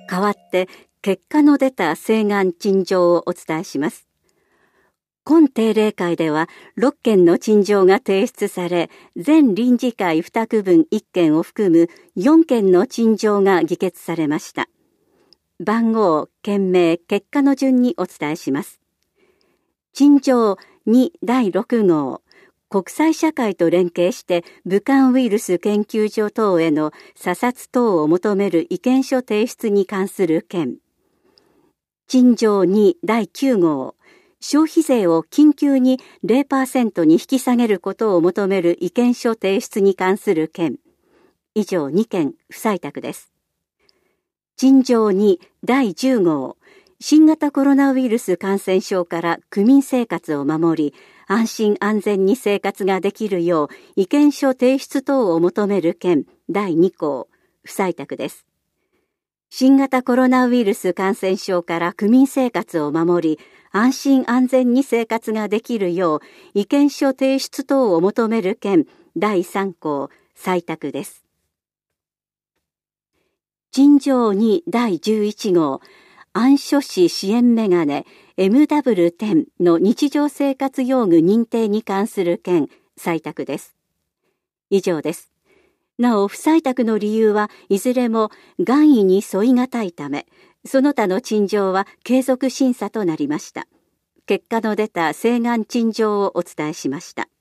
代わって結果の出た請願陳情をお伝えします。今定例会では6件の陳情が提出され、全臨時会2区分1件を含む4件の陳情が議決されました。番号、件名、結果の順にお伝えします。陳情2第6号、国際社会と連携して武漢ウイルス研究所等への査察等を求める意見書提出に関する件。陳情2第9号、消費税を緊急に 0% に引き下げることを求める意見書提出に関する件。以上2件不採択です。陳情2第10号、新型コロナウイルス感染症から区民生活を守り、安心安全に生活ができるよう意見書提出等を求める件第2項、不採択です。新型コロナウイルス感染症から区民生活を守り、安心安全に生活ができるよう意見書提出等を求める件第3項、採択です。陳情2第11号、暗所市支援メガネ MW10 の日常生活用具認定に関する件、採択です。以上です。なお、不採択の理由はいずれも願意に沿いがたいため、その他の陳情は継続審査となりました。結果の出た請願陳情をお伝えしました。